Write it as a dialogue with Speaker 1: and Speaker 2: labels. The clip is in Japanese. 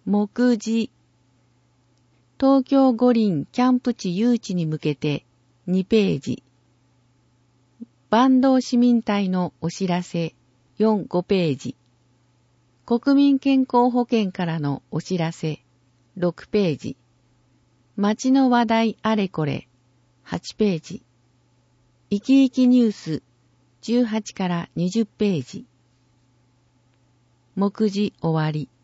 Speaker 1: 目次。東京五輪キャンプ地誘致に向けて2ページ。坂東市民隊のお知らせ4、5ページ。国民健康保険からのお知らせ6ページ。街の話題あれこれ8ページ。生き生きニュース18から20ページ。目次終わり。